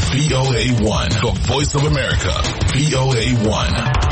VOA1, the voice of America. VOA1.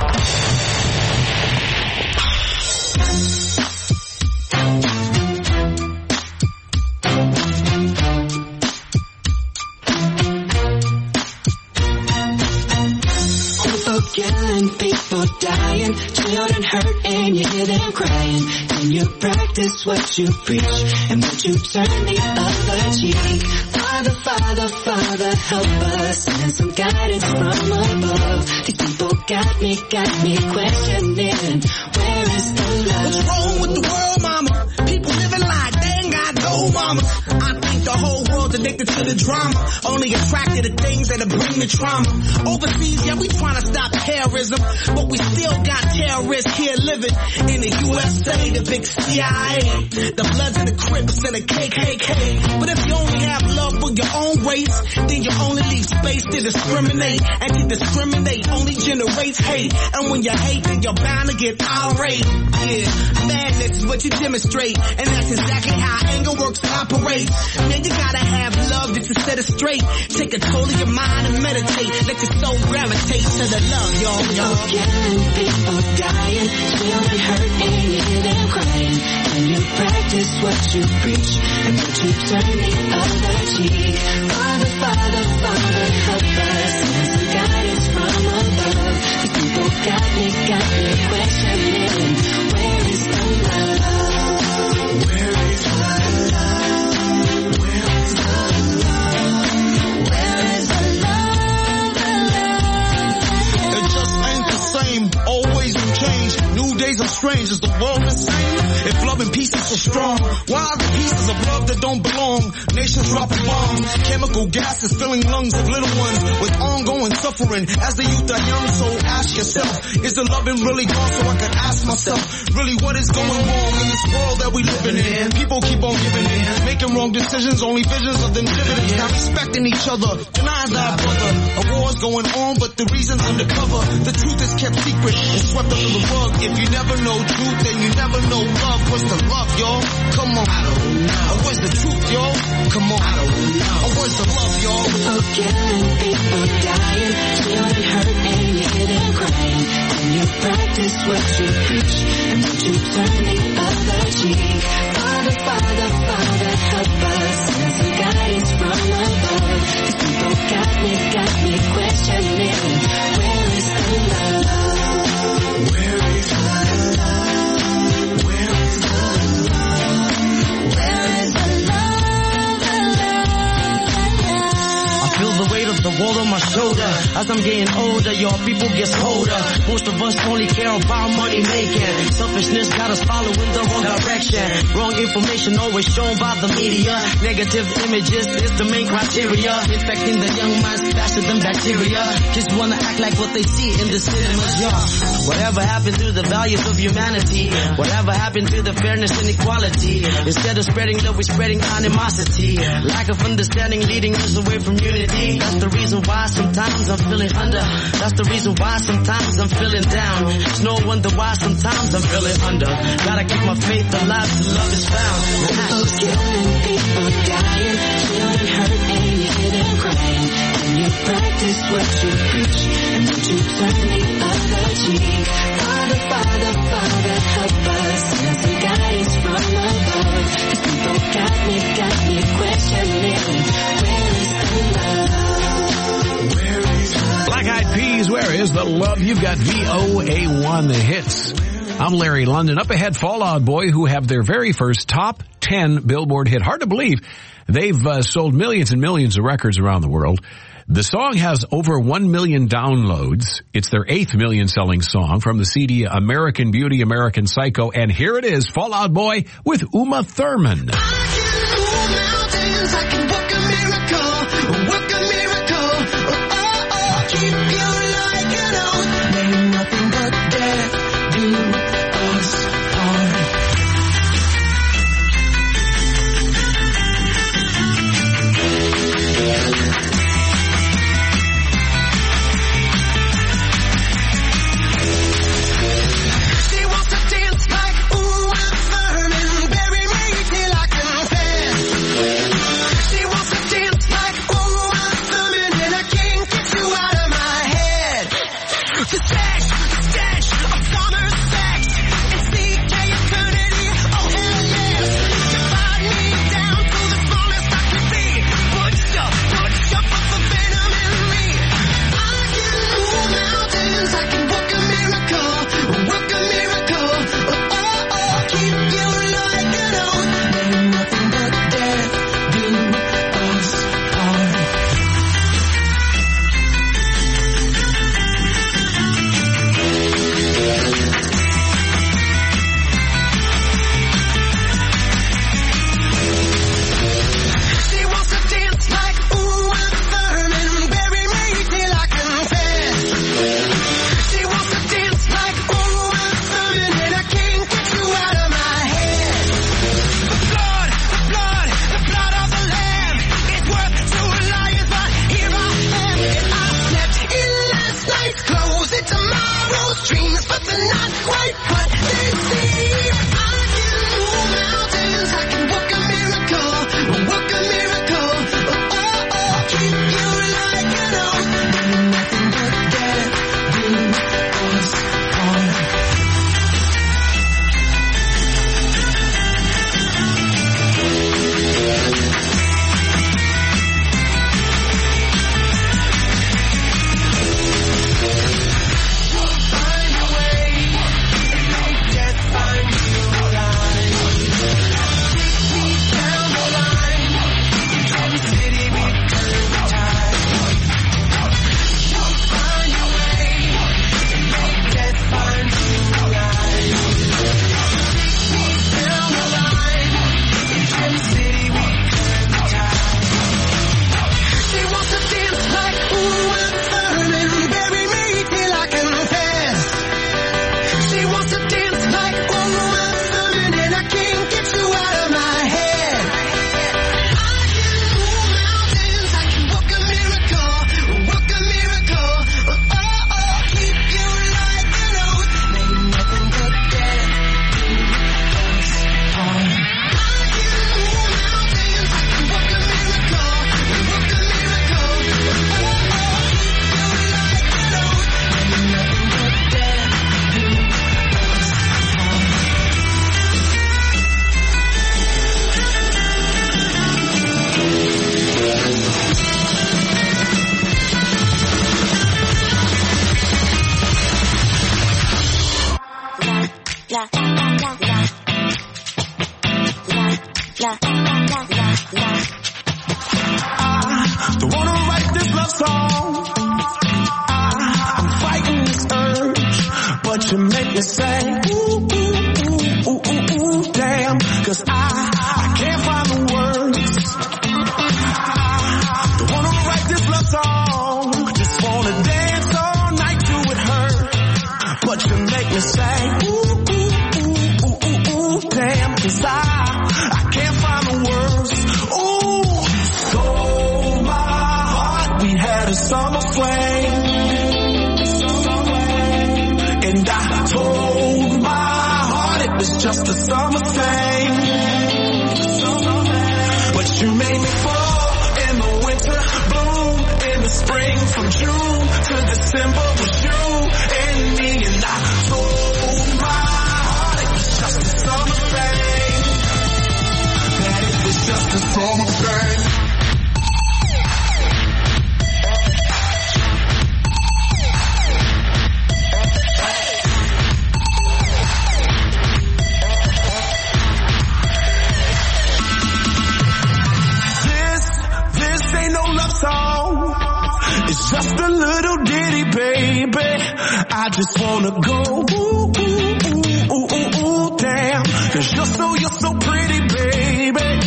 Killing, people dying, children hurt, and you hear them crying. Can you practice what you preach, and would you turn the other cheek? Father, Father, Father, help us, and some guidance from above. These people got me questioning, where is the love? What's wrong with the world, mama? People living like they ain't got no mama. I think the whole world's addicted to the drama, only attracted to things that'll bring the trauma. Overseas, yeah, we trying to stop terrorism, but we still got terrorists here living in the USA, the big CIA, the Bloods and the Crips and the KKK. But if you only have love for your own race, then you only leave space to discriminate, and to discriminate only generates hate. And when you hate, then you're bound to get irate. Yeah, madness is what you demonstrate, and that's exactly how anger works and operates. Man, you gotta have love just to set it straight. Take control of your mind and meditate. Let your soul gravitate to the love, y'all. People killing, people dying, children hurt, and you hear them crying. Can you practice what you preach, and would you turn the other cheek? Father, Father, Father, help us, and some guidance from above. These people got me questioning, where is the love? Where is the love? Where is the love? Where is the love? It just ain't the same, always will change. New days are strange, is the world the same? If love and peace is so strong, why are the pieces of love that don't belong? Nations dropping bombs, chemical gases filling lungs of little ones with ongoing suffering as the youth are young. So ask yourself, is the loving really gone? So I can ask myself, really what is going wrong in this world that we living in? People keep on giving in, making wrong decisions, only visions of them dividends. Not respecting each other, denying thy brother. A war's going on, but the reason's undercover. The truth is kept secret and swept under the rug. If you never know truth, then you never know love. What's the love, y'all? Come on. I don't know. Where's the truth, y'all? Come on. I don't know. Where's the love, y'all? People killing, people dying, children hurt, and you hear them crying. Can you practice what you preach, and would you turn the other cheek? Father, Father, Father, help us, and some guidance from above. These people got me questioning, where is the love? Where is the love? Where is the love? Where is the love? I feel the weight of the world on my shoulder. As I'm getting older, your people get colder. Most of us only care about money making. Selfishness got us following the wrong direction. Wrong information always shown by the media. Negative images is the main criteria. Infecting the young minds faster than bacteria. Kids wanna act like what they see in the cinemas, yeah. Whatever happened to the values of humanity? Whatever happened to the fairness and equality? Instead of spreading love, we're spreading animosity. Lack of understanding leading us away from unity. That's the reason why sometimes I'm feeling under. That's the reason why sometimes I'm feeling down. It's no wonder why sometimes I'm feeling under. Gotta keep my faith alive till love is found. People killing, people dying, children hurt, and you hear them crying. Can you practice what you preach, and would you turn the other cheek? Father, Father, Father, help us, and some guidance from above. These people got me questioning, where is the love? Where is the love? Black Eyed Peas, where is the love? You've got VOA1, the hits. I'm Larry London. Up ahead, Fall Out Boy, who have their very first top 10 Billboard hit. Hard to believe. They've sold millions and millions of records around the world. The song has over 1 million downloads. It's their 8th million-selling song from the CD American Beauty, American Psycho. And here it is, Fall Out Boy with Uma Thurman. She wants to heart, we had a summer flame. And I told my heart it was just a summer thing. But you made me fall in the winter, bloom in the spring, from June to December was you and me. And I told my heart it was just a summer thing. That it was just a summer thing. It's just a little ditty, baby. I just wanna go, ooh, ooh, ooh, ooh, ooh, ooh, damn. 'Cause you're so pretty, baby.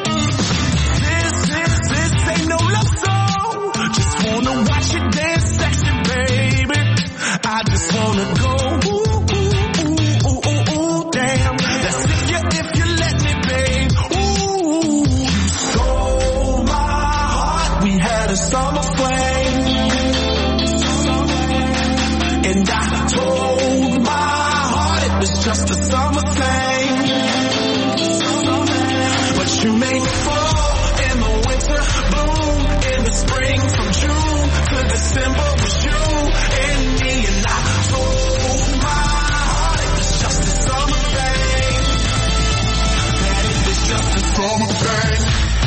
This ain't no love song. Just wanna watch you dance sexy, baby. I just wanna go, ooh, ooh, ooh, ooh, ooh, ooh, damn. That's if you let me, babe. Ooh, you stole my heart. We had a summer flame. And I told my heart it was just a summer thing. But you made me fall in the winter, bloom in the spring, from June to December was you and me. And I told my heart it was just a summer thing. That it was just a summer thing.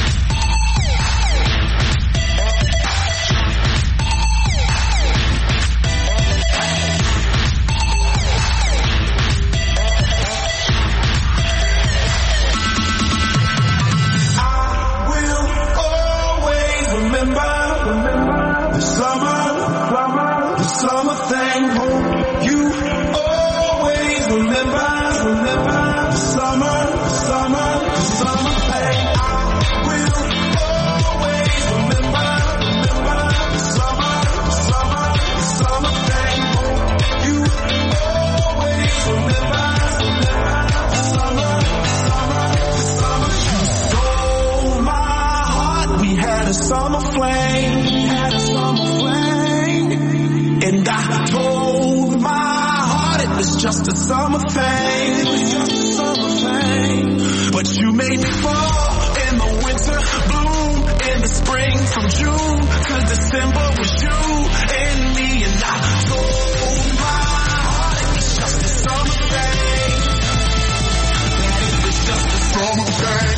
Summer flame, had a summer flame, and I told my heart it was just a summer thing, it was just a summer thing. But you made me fall in the winter, bloom in the spring, from June to December was you and me. And I told my heart it was just a summer thing, that it was just a summer thing.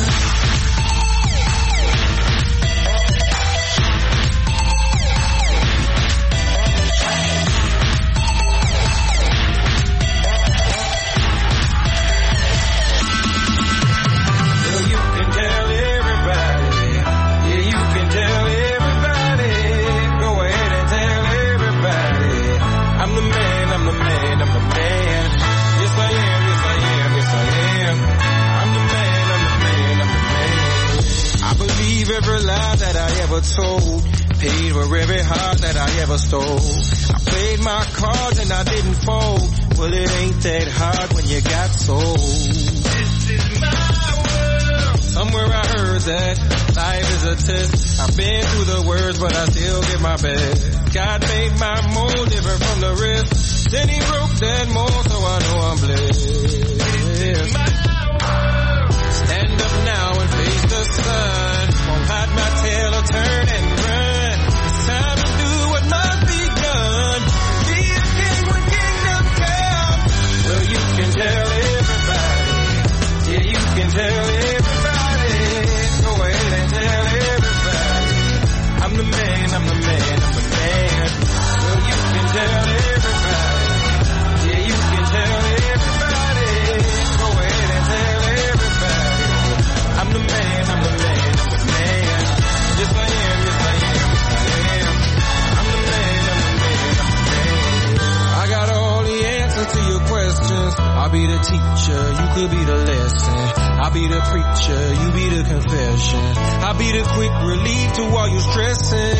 Every lie that I ever told, paid for every heart that I ever stole. I played my cards and I didn't fold. Well, it ain't that hard when you got sold. This is my world. Somewhere I heard that life is a test. I've been through the worst, but I still give my best. God made my mold different from the rest. Then he broke that mold, so I know I'm blessed. This is my world. Stand up now and face the sun. Won't hide my tail or turn and run. It's time to do what must be done. Be a king when kingdom come. Well, you can tell everybody. Yeah, you can tell everybody. Go ahead and tell everybody. I'm the man, I'm the man, I'm the man. Well, you can tell everybody. Yeah, you can tell everybody. Go ahead and tell everybody. I'm the man, I'm the man. Yes, I am, yes, I am, yes, I am. I'm the man, I'm the man, I'm the man. I got all the answers to your questions. I'll be the teacher, you could be the lesson. I'll be the preacher, you be the confession. I'll be the quick relief to all your stressing.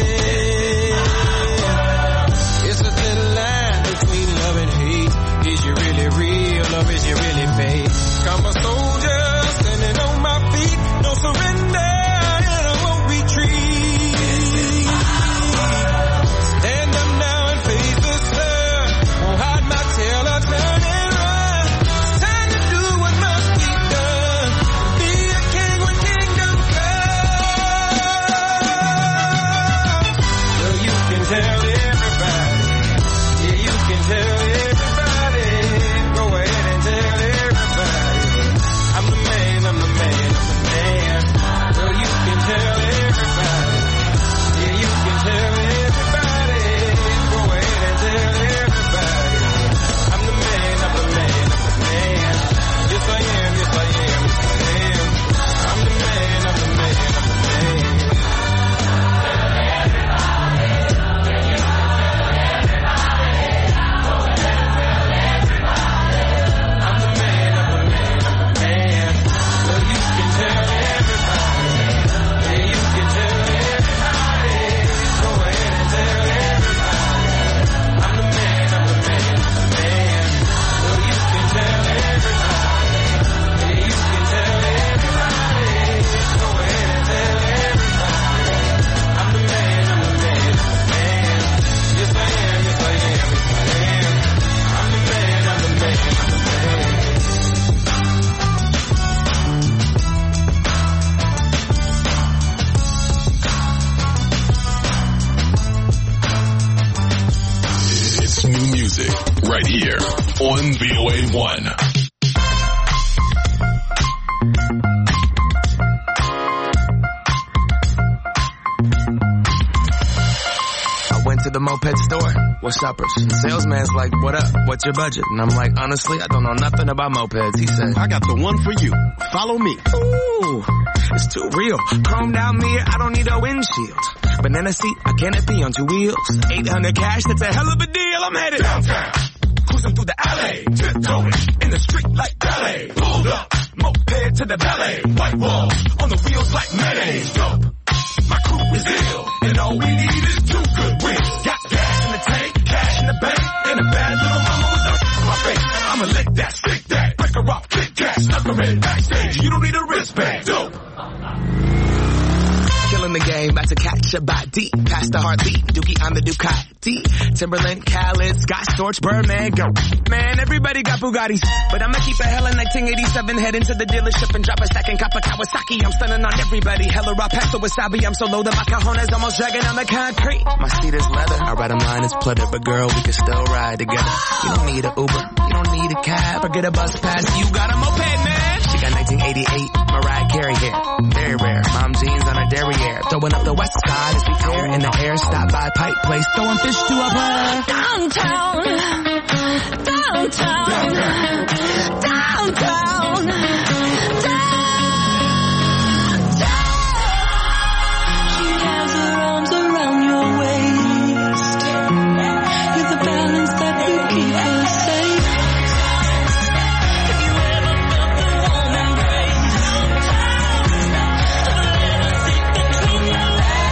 It's a thin line between love and hate. Is you really real or is you really fake? I'm a soldier standing on my feet, no surrender. This is my right here on VOA1. Went to the moped store. What's uppers? Salesman's like, what up? What's your budget? And I'm like, honestly, I don't know nothing about mopeds. He said, I got the one for you. Follow me. ooh, it's too real. Chromed out mirror, I don't need a windshield. Banana seat, a canopy on two wheels. 800 cash, that's a hell of a deal. I'm headed downtown. Cruising through the alley. Tiptoeing in the street like ballet. Pulled up, moped to the ballet. White walls on the wheels like mayonnaise. Dope. My crew is ill, and all we need is two good wins. Got gas in the tank, cash in the bank, and a bad little mama with a in my face. I'ma lick that, stick that, break her off, kick that, stuck her in backstage. You don't need a wristband, dope. Killing the game, about to catch a body. Past the heartbeat, Dookie on the Ducati. Timberland, Khaled, Scott Storch, Birdman, go. Man, everybody got Bugattis. But I'ma keep a hella 1987, head into the dealership and drop a second cop of Kawasaki. I'm stunning on everybody. Hella raw pasta wasabi. I'm so low that my cajones almost dragging on the concrete. My seat is leather. Our bottom line is pleather. But girl, we can still ride together. You don't need an Uber. You don't need a cab or get a bus pass. You got a moped, man. She got 1988 Mariah Carey hair. Very rare. Mom jeans on her derriere. Throwing up the west side as we tear in the air. Stop by Pipe Place. Throwing fish to a bird. Downtown, downtown, downtown, downtown. She has her arms around your waist. You're the balance that will keep her safe. Have you ever felt the warm embrace? Between your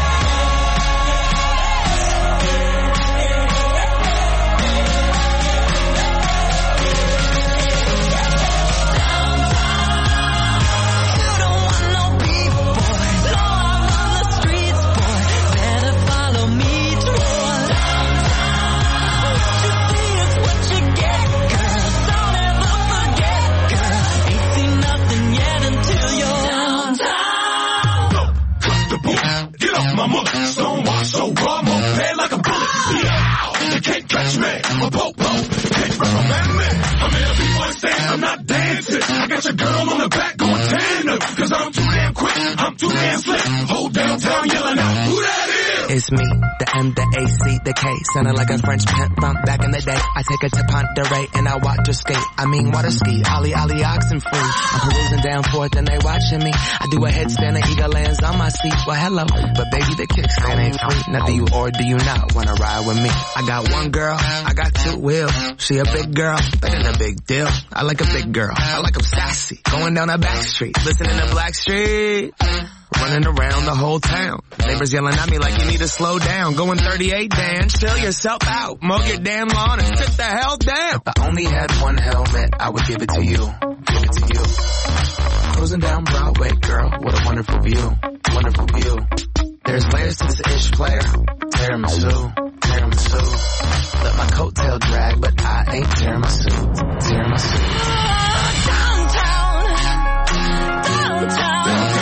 Stonewash, so raw, moped like a bullet. Yeah, you can't catch me. I'm a popo. Can't recommend me. I'm in a B-boy stand, I'm not dancing. I got your girl on the back going tandem. Cause I'm too damn quick, I'm too damn slick. Whole downtown yelling out, who that is? It's me, the M, the AC, the K. Sounding like a French pimp bump back in the day. I take her to Ponderay and I watch her skate. I mean water ski, ollie, oxen free. I'm perusing down forth and they watching me. I do a headstand and eagle lands on my seat. Well, hello, but baby, the kickstand ain't free. Now do you or do you not wanna ride with me? I got one girl, I got two wheels. She a big girl, that ain't a big deal. I like a big girl, I like 'em sassy. Going down a back street, listening to Blackstreet. Running around the whole town. Neighbors yelling at me like you need to slow down. Going 38, Dan, chill yourself out. Mow your damn lawn and sit the hell down. If I only had one helmet, I would give it to you. Give it to you. Cruising down Broadway, girl, what a wonderful view. Wonderful view. There's layers to this ish player. Tiramisu, tiramisu. Let my coattail drag, but I ain't tiramisu. Tiramisu. Downtown, downtown.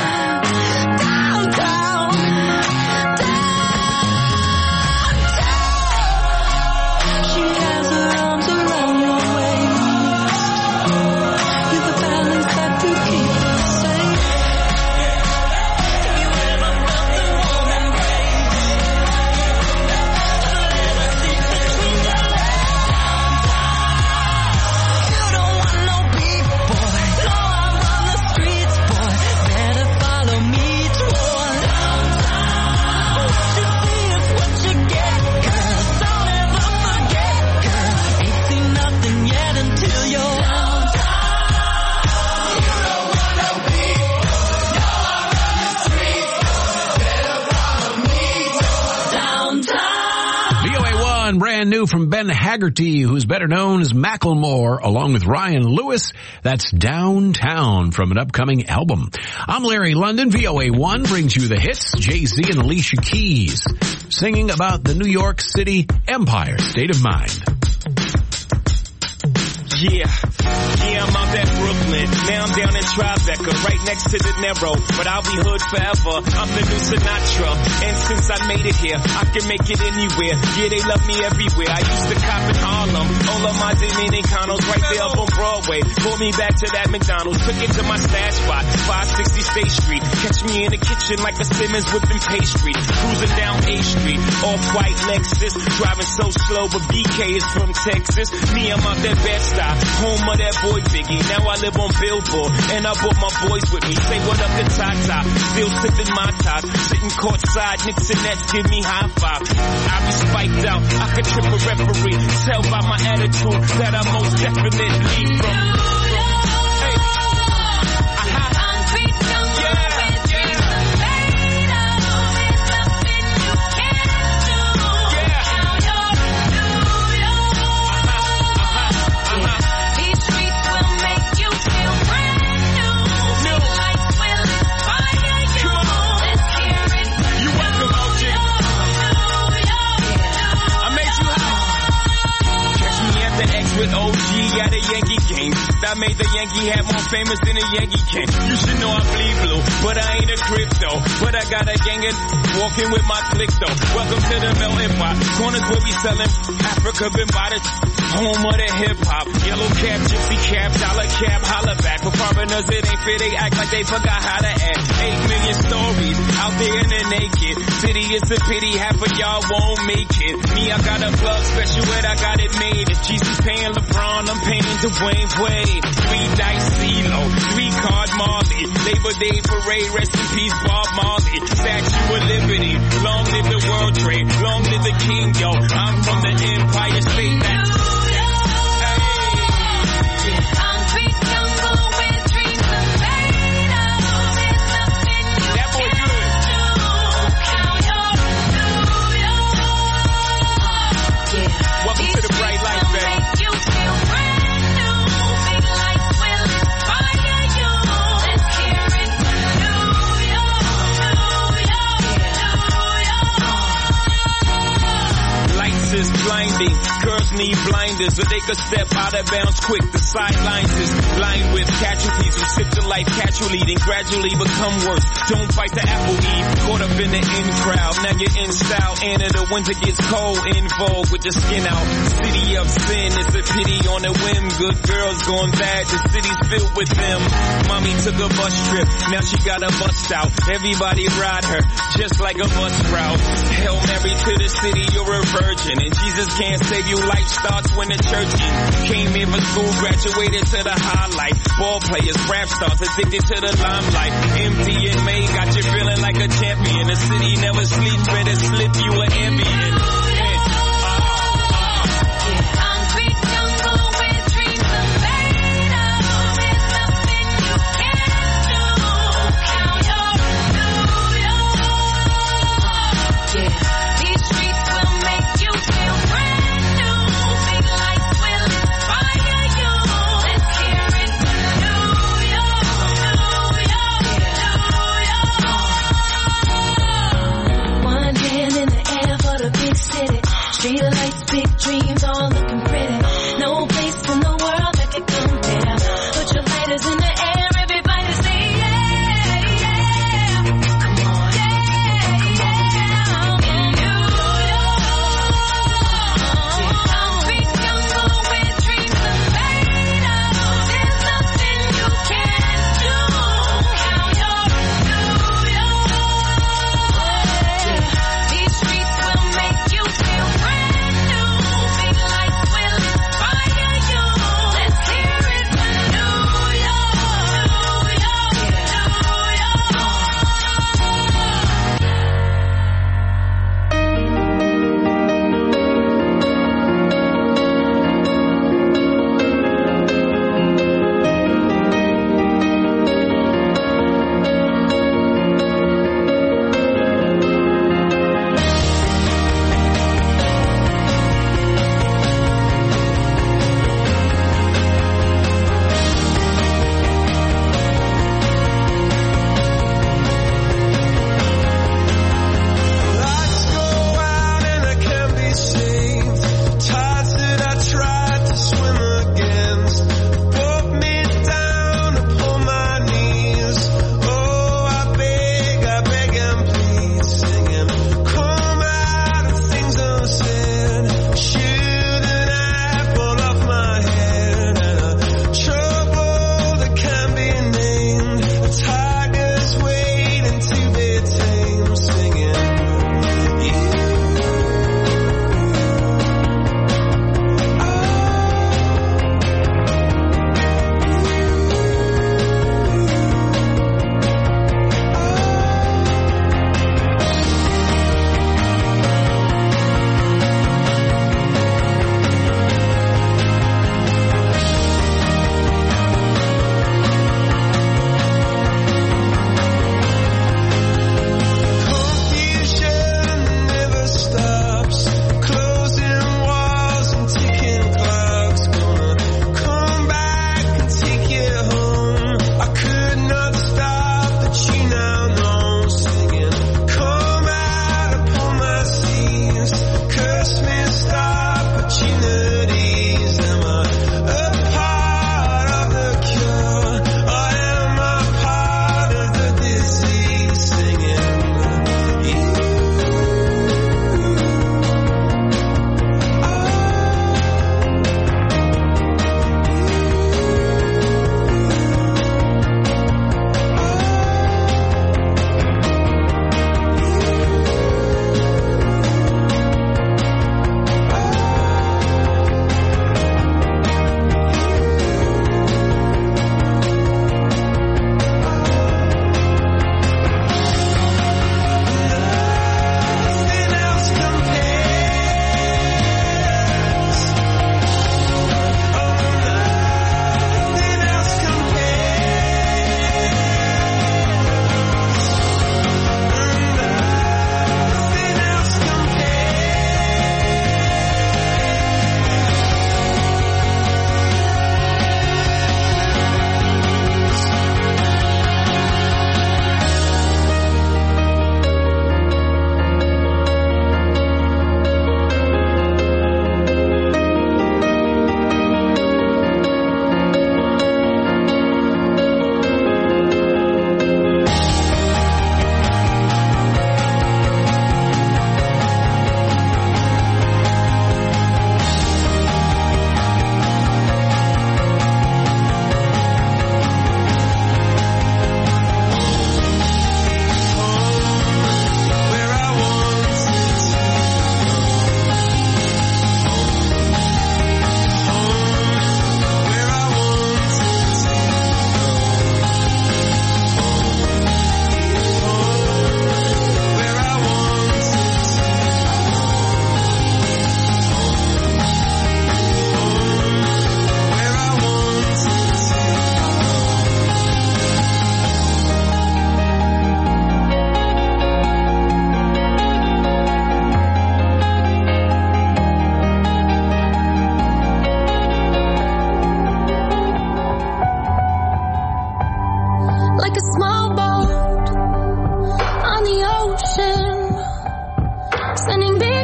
Brand new from Ben Haggerty, who's better known as Macklemore, along with Ryan Lewis. That's Downtown from an upcoming album. I'm Larry London. VOA1 brings you the hits. Jay-Z and Alicia Keys singing about the New York City Empire State of Mind. Yeah, I'm out at Brooklyn. Now I'm down in Tribeca, right next to the Narrow. But I'll be hood forever. I'm the new Sinatra. And since I made it here. I can make it anywhere. Yeah, they love me everywhere. I used to cop in Harlem. All of my Dominicanos right there up on Broadway. Pulled me back to that McDonald's. Took it to my stash spot, 560 State Street. Catch me in the kitchen like a Simmons whipping pastry. Cruising down A Street, off-white Lexus. Driving so slow, but BK is from Texas. Me, I'm out that Bed-Stuy, home of that boy Biggie. Now I live on Billboard, and I brought my boys with me. Say what up to Tata, still sipping my top. Sitting courtside, Knicks and Nets give me high five. I be spiked out, I could trip a referee. Tell by my attitude that I most definitely from. With OG at a Yankee game. That made the Yankee hat more famous than a Yankee can. You should know I bleed blue, but I ain't a crypto. But I got a gang of walking with my click though. Welcome to the melting pot. Corners where we selling Africa been by the home of the hip hop. Yellow cap, gypsy cap, dollar cap, holla back. For foreigners it ain't fair, they act like they forgot how to act. 8 million stories out there in the naked city. It's a pity half of y'all won't make it. Me, I got a plug special and I got it made. If Jesus paying LeBron, I'm paying Dwayne Wade. 3 dice CeeLo, 3-card Marley. Labor Day parade, rest in peace Bob Marley. Statue of Liberty, long live the World Trade, long live the King, yo. I'm from the Empire State. That's blinding. Girls need blinders so they could step out of bounds quick. The sidelines is lined with casualties who sip the life casually then gradually become worse. Don't fight the apple eve, caught up in the in crowd. Now you're in style and in the winter gets cold, in vogue with your skin out. City of sin, it's a pity on a whim. Good girls going bad, the city's filled with them. Mommy took a bus trip, now she got a bust out. Everybody ride her, just like a bus route. Hail Mary to the city, you're a virgin. And Jesus can't save you, life starts when the church ends. Came here for school, graduated to the highlight. Ball players, rap stars, addicted to the limelight. Empty in May, got you feeling like a champion. The city never sleeps, better slip you an ambient. Street lights, big dreams, all looking pretty. No place in the world that could compare. Put your lighters in the air, everybody say yeah, yeah. Come on, yeah, come on. In New York, concrete jungle where dreams are made of. There's nothing you can't do. Count your New York. These streets will make you feel brand new. Big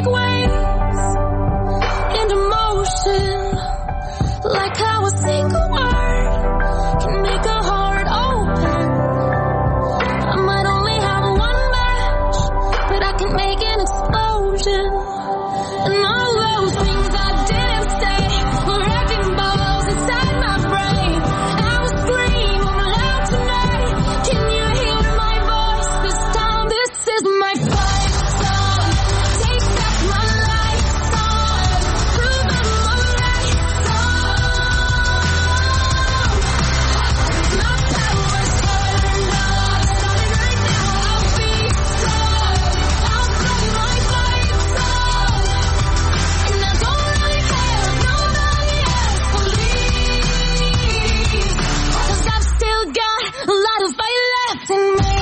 big waves into motion, like how a single word can make a heart open. I might only have one match, but I can make an explosion. And all those things I didn't say were wrecking balls inside my brain. I will scream aloud tonight. Can you hear my voice this time? This is my fight song. Take back my life song. Prove I'm alright song. My power's turned off. Starting right now, I'll be strong. I'll play my fight song. And I don't really care if nobody else believes, 'cause I've still got a lot of fight left in me.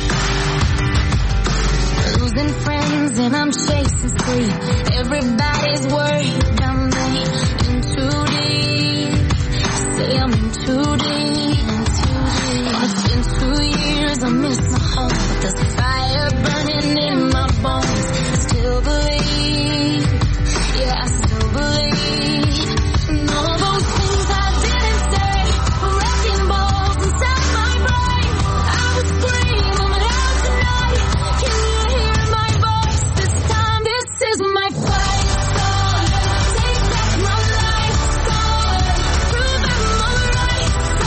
Losing friends and I'm chasing sleep. Everybody's worried about me. In too deep. Say I'm in too deep. It's been 2 years, I miss my home, but there's a fire burning in my bones. Still believe, yeah, I still believe. And all those things I didn't say were wrecking balls inside my brain. I will scream aloud tonight. Can you hear my voice this time? This is my fight song. Take back my life song. Prove I'm alright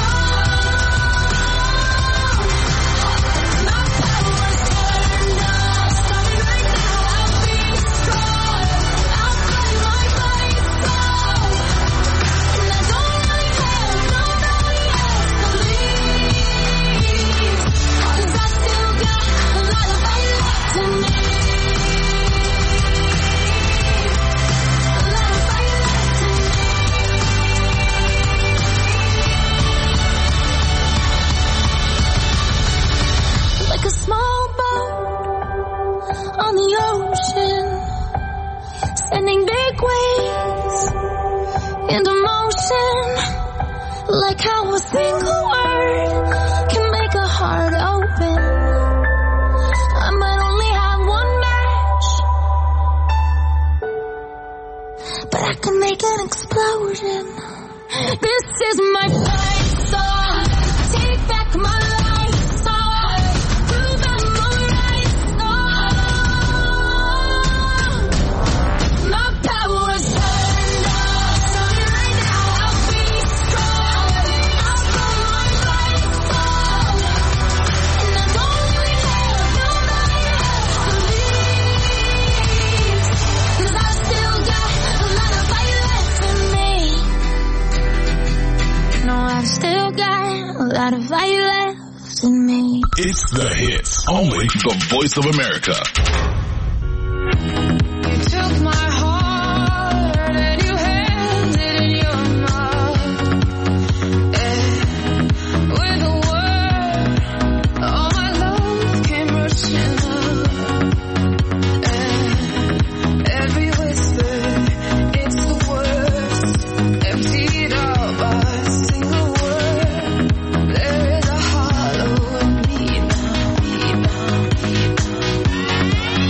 song. My power's turned off. Starting right now, I'll be strong. I'll play my fight song. And I don't really care if nobody else believes, 'cause I still got a lot of fight left in me. A lot of fight left in me. Like a small boat on the ocean, sending big waves into motion, like how a single word can make a heart open. I might only have one match, but I can make an explosion. This is my fight song. Take back my life song. Prove I'm alright song. My power's turned off. Starting right now, I'll be strong. I'll play my fight song. And I don't really care if nobody else believes, 'cause I've still got a lot of fight left in me. No, I've still got a lot of fight left in me. It's the hits. Only the Voice of America. You took my heart and you held it in your mouth. With a word, all my love came rushing up. Every whisper, it's the worst. Emptied out by a single word. There is a hollow in me now, me now, me now.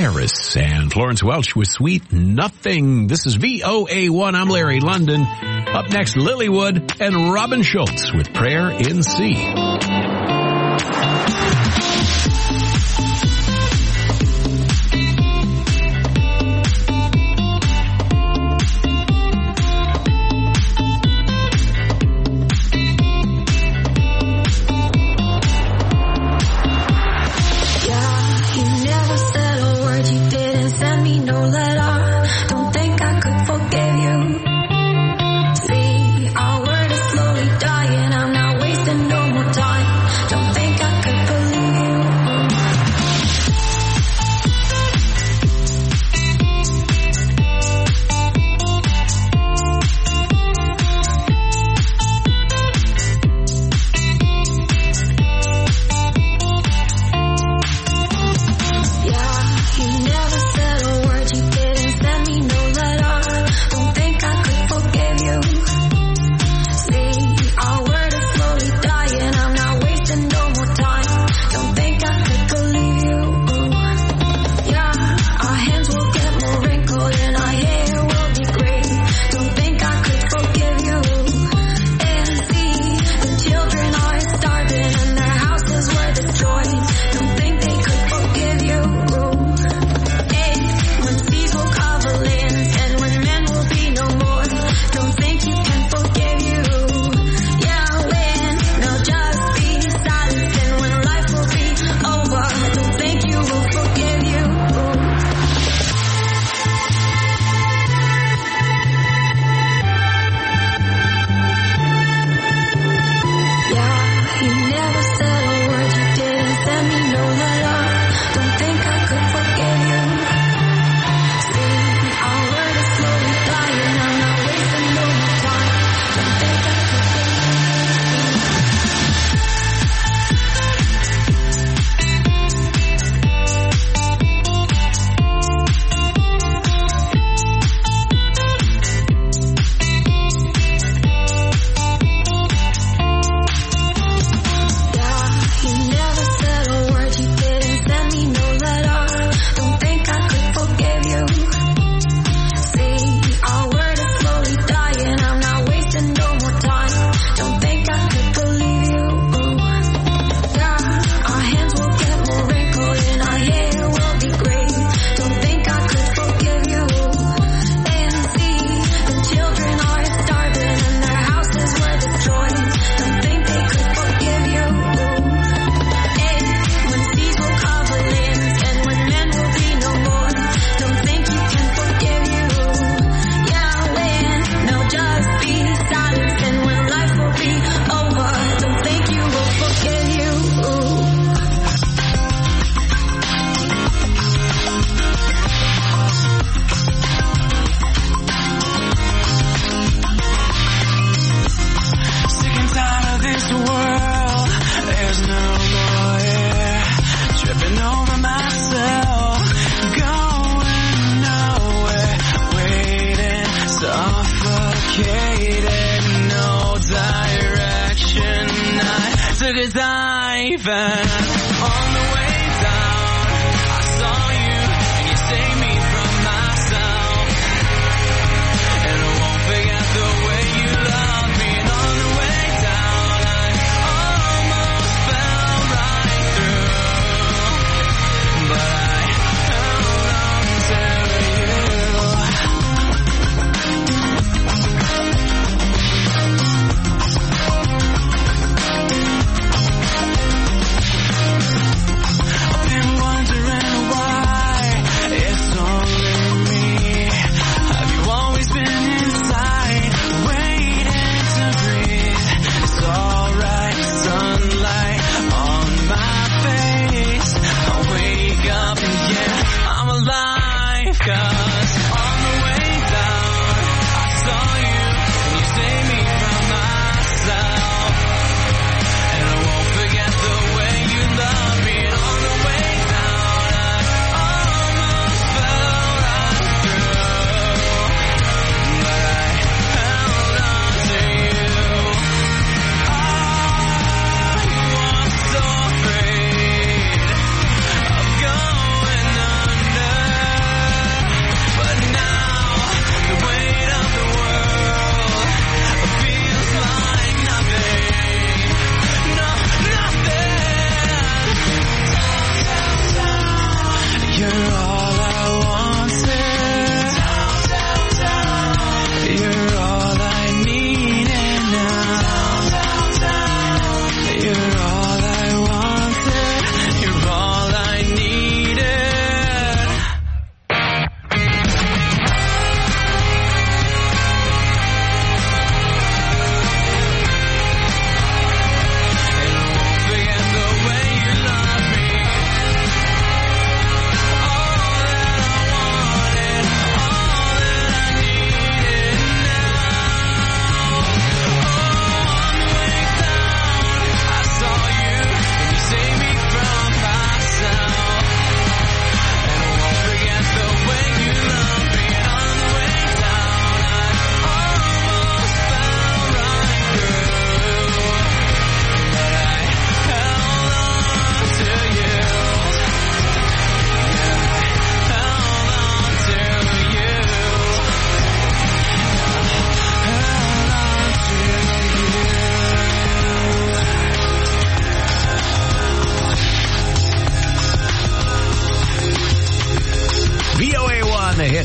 Harris and Florence Welch with Sweet Nothing. This is VOA1. I'm Larry London. Up next, Lilywood and Robin Schultz with Prayer in C.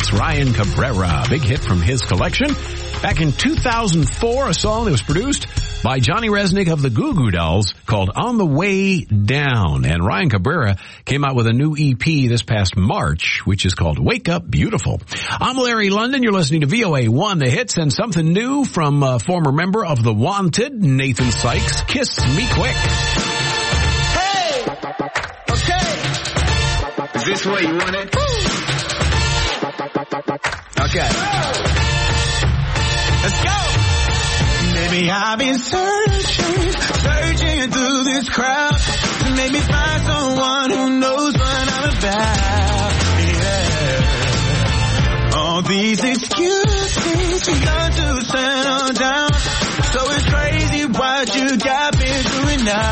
Hits, Ryan Cabrera, big hit from his collection. Back in 2004, a song that was produced by Johnny Resnick of the Goo Goo Dolls called On the Way Down. And Ryan Cabrera came out with a new EP this past March, which is called Wake Up Beautiful. I'm Larry London. You're listening to VOA1 The Hits, and something new from a former member of The Wanted, Nathan Sykes, Kiss Me Quick. Hey! Okay. Is this what you wanted? Okay. Let's go! Baby, I've been searching through this crowd to make me find someone who knows what I'm about. Yeah. All these excuses, you got to settle down. So it's crazy what you got me doing now.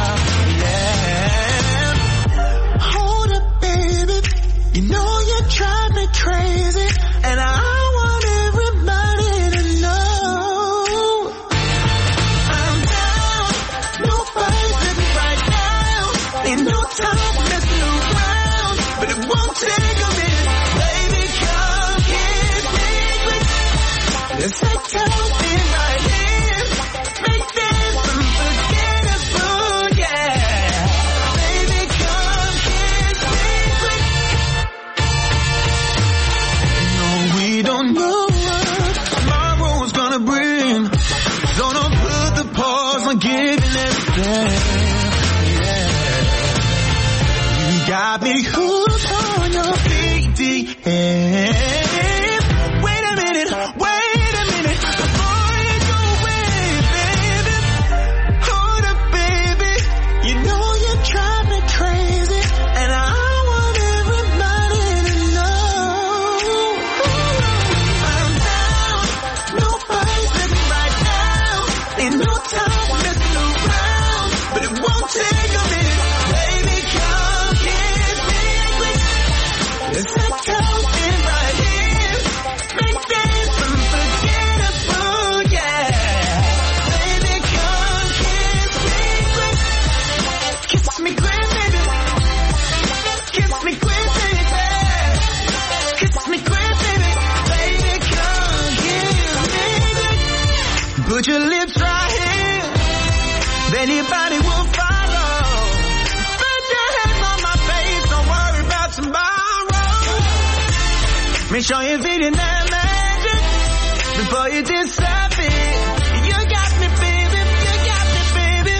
Yeah. Hold up, baby. You know you drive me crazy, and I want everybody to know I'm down. Nobody's living right now. Ain't no time messing around, but it won't take a minute. Baby, come kiss me quick. Let's take something right here. Make this unforgettable, yeah. Baby, come kiss me quick. No, we don't know what tomorrow's gonna bring. So don't put the pause on giving everything. Yeah. You got me hooked on your BDM. Wait a minute, before you go away, baby. Hold up, baby. You know you drive me crazy, and I want everybody to know I'm down. Nobody's living right now. Ain't no time messing around, but it won't take a minute. Baby, come kiss me quick. Let's take something right here. Make this unforgettable, yeah. Baby, come kiss me quick. Kiss me quick, baby. Kiss me quick, baby. Kiss me quick, baby. Baby, come kiss me quick. Put your lips right here. Anybody will follow. Put your hands on my face. Don't worry about tomorrow. Make sure you're feeling that magic before you disappear. You got me, baby. You got me, baby.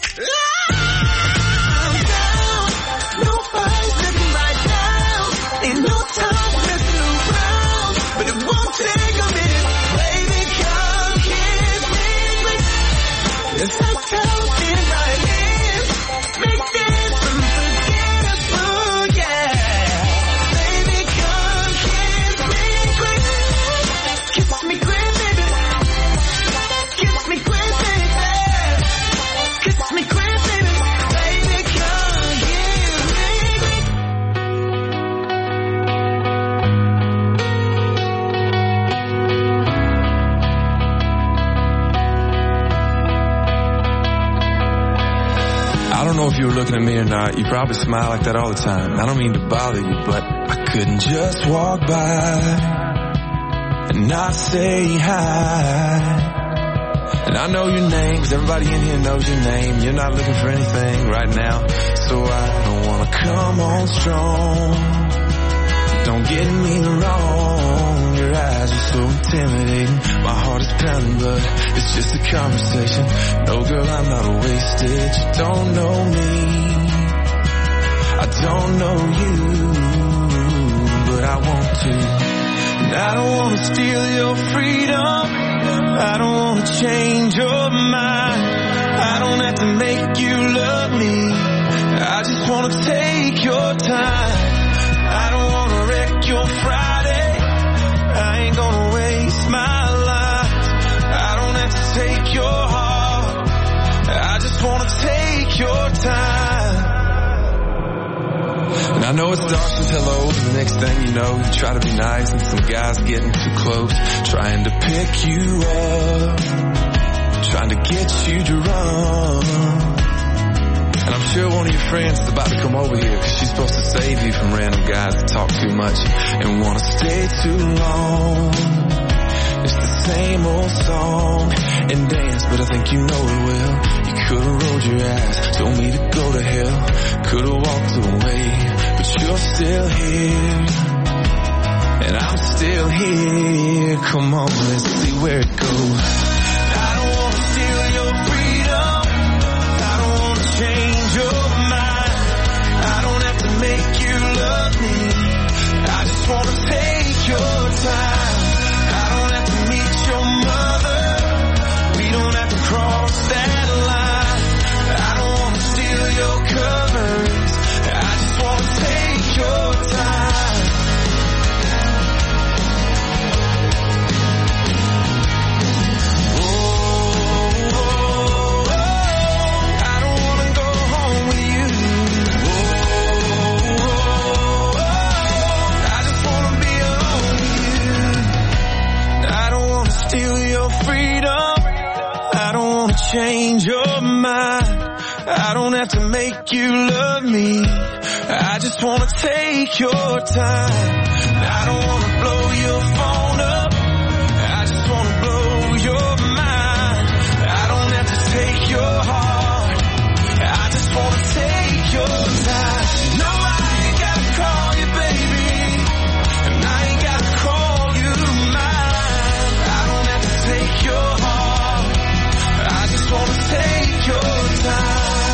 I'm down. Nobody's living right now. Ain't no time messing around, but it won't take a minute. Baby, come kiss me quick. Let's take something right here. Make this unforgettable, yeah. Baby, come kiss me quick. Kiss me quick, baby. Kiss me quick, baby. Kiss me quick, baby. Baby, come kiss me quick. I don't know if you were looking at me or not. You probably smile like that all the time. I don't mean to bother you, but I couldn't just walk by and not say hi. And I know your name, 'cause everybody in here knows your name. You're not looking for anything right now, so I don't wanna come on strong. Don't get me wrong, your eyes are so intimidating. My heart is pounding, but it's just a conversation. No, girl, I'm not wasted. You don't know me, I don't know you, but I want to. And I don't want to steal your freedom, I don't want to change your mind. I don't have to make you love me, I just want to take your time. I don't want to wreck your Friday, I ain't gonna waste my life. I don't have to take your heart, I just want to take your time. And I know it's dark as hello, but the next thing you know, you try to be nice and some guy's getting too close, trying to pick you up, trying to get you to run. And I'm sure it one of your friends is about to come over here because she's supposed to save you from random guys that talk too much and want to stay too long. It's the same old song and dance, but I think you know it well. You could have rolled your eyes, told me to go to hell, could have walked away, but you're still here, and I'm still here. Come on, let's see where it goes. I don't want to steal your freedom, I don't want to change your mind, I don't have to make you love me, I just want to take your time. I don't have to meet your mother, we don't have to cross that line. I don't want to steal your covers, I just want to take your time. I don't want to go home with you. I just want to be alone with you. I don't want to steal your freedom, I don't want to change your mind, I don't have to make you love me, I just want to take your time. I don't want to blow your phone up, I just want to blow your mind, I don't have to take your heart, I just want to take your time. No, I ain't gotta call you baby, and I ain't gotta call you mine, I don't have to take your heart, I just want to take your time.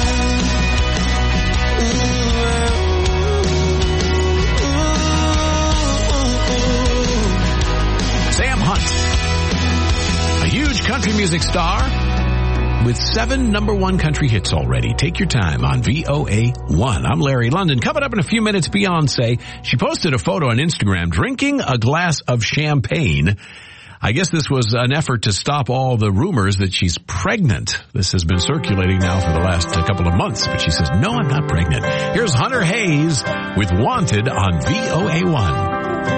Sam Hunt, a huge country music star with 7 #1 country hits already. Take your time on VOA1. I'm Larry London. Coming up in a few minutes, Beyonce. She posted a photo on Instagram drinking a glass of champagne. I guess this was an effort to stop all the rumors that she's pregnant. This has been circulating now for the last couple of months, but she says, no, I'm not pregnant. Here's Hunter Hayes with Wanted on VOA1.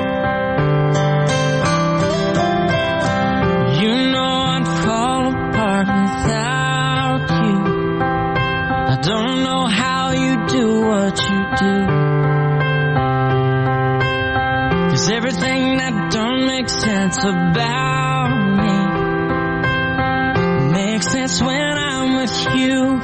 You know I'd fall apart without you. I don't know how you do what you do. 'Cause everything that don't make sense about me makes sense when I'm with you.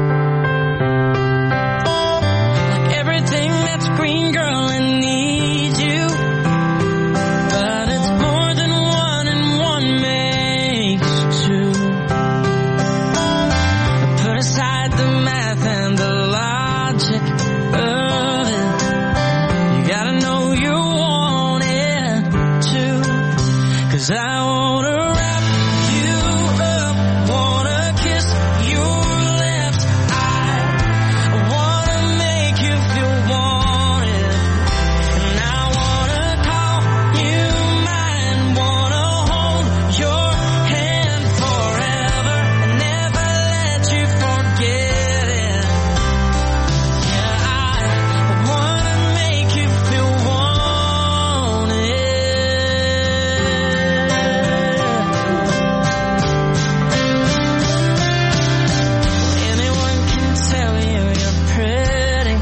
Like everything that's green, girl, and needs you. But it's more than one and one makes two. Put aside the math and the logic of it. You gotta know you want it too. 'Cause I wanna wrap you up, wanna kiss your left eye, I wanna make you feel wanted, and I wanna call you mine, wanna hold your hand forever and never let you forget it. Yeah, I wanna make you feel wanted. Anyone can tell you you're pretty,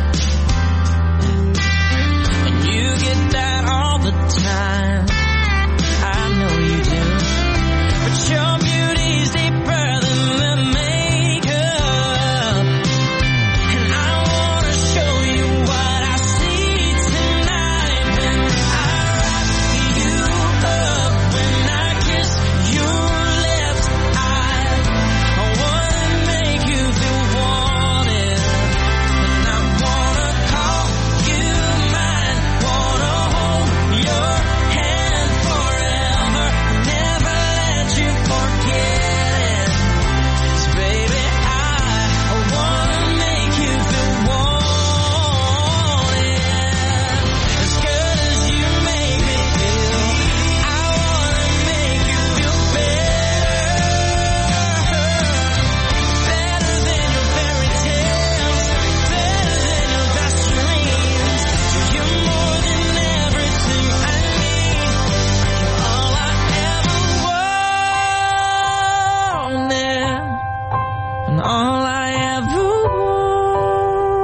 and you get that all the time. I know you do, but your beauty's deeper than the makeup, and I wanna show you what I see tonight when I wrap you up, when I kiss your left eye. I wanna make you feel wanted, and I wanna call you mine, wanna hold your hand forever, never let you forget it. 'Cause baby, I wanna make you feel wanted, as good as you make me feel. I wanna make you feel better than your fairy tales, better than your best dreams. You're more than everything I need, all I ever wanted, and all I ever wanted.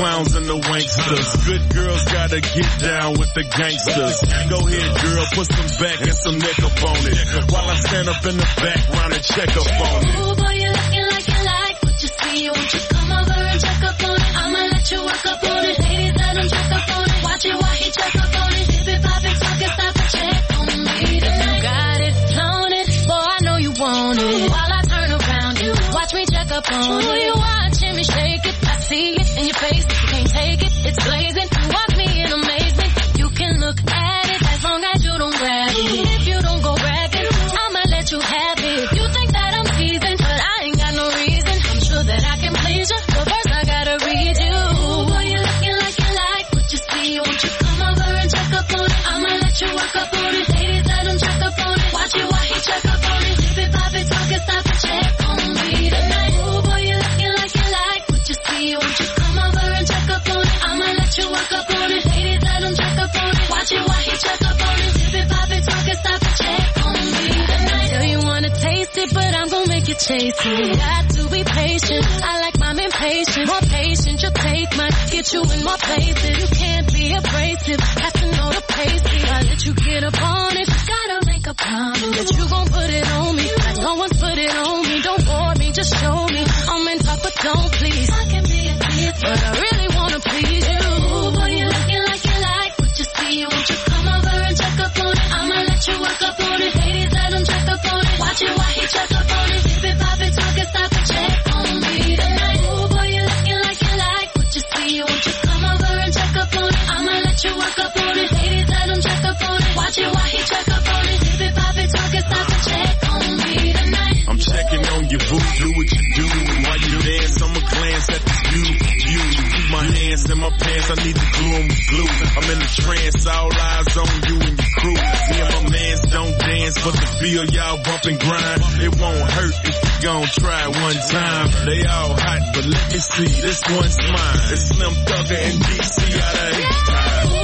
clowns and the wanksters. Good girls gotta get down with the gangsters. Go ahead, girl, put some back and some neck up on it. While I stand up in the background and check up on it. Ooh, boy, you're looking like you like what you see. Won't you come over and check up on it? I'ma let you work up on it. Ladies, let him check up on it. Watch it while he check up on it. Dip it, pop it, talk it, stop and check on me tonight. You got it, flown it, boy, I know you want it. While I turn around, you watch me check up on it. Ooh, you watching me shake it, I see it in your face. You can't take it, it's blazing. You watch me in amazement. You can look at it as long as you don't grab it. If you don't go bragging, I'ma let you have it. You think that I'm teasing, but I ain't got no reason. I'm sure that I can please you, but first I gotta read you. Ooh, boy, you're looking like you like what you see. Won't you come over and check up on it? I'ma let you work up on it. Ladies, let him check up on it. Watch it while he check up on it. Dip it, pop it, talk it, stop and check on me tonight. Ooh, boy, you're looking like you like what you see. Won't you come over and check up on it? I'ma let you work up on it. Ladies, let him check up on it. Watch it while he check up on it. Dip it, pop it, talk it, stop and check on me tonight. Tell you wanna taste it, but I'm gonna make you chase it. Got to be patient. I like mine impatient. More patient, your take might get you in more places. You can't be abrasive. Have to know the pace. I let you get up on it. Gotta make a promise that you gon' put it on me. Like no one's put it on me. Don't bore me, just show me. I'm in talk, but don't please. I can be a tease, but I really wanna please you. Ooh, boy, you're looking like you like what you see. Won't you come over and check up on it? I'ma let you work up on it. Ladies, let him check up on it. Watch it while he check up on it. Dip it, pop it, talk it, stop and check on me tonight. Ooh, boy, you're looking like you like what you see. Won't you come over and check up on it? I'ma let you work up on it. Ladies, let him check up on it. Watch it while he check up on it. Dip it, pop it, talk it, stop and check on me tonight. I'm checking on your boo, do what you do. And while you dance, I'ma glance at the view. Keep my hands in my pants, I need to glue 'em with glue. I'm in a trance, all eyes on you and your crew. Me and my mans don't dance, but the feel y'all bump and grind. It won't hurt if you gon' try one time. They all hot, but let me see, this one's mine. It's Slim Thugger and DC out of H-Time.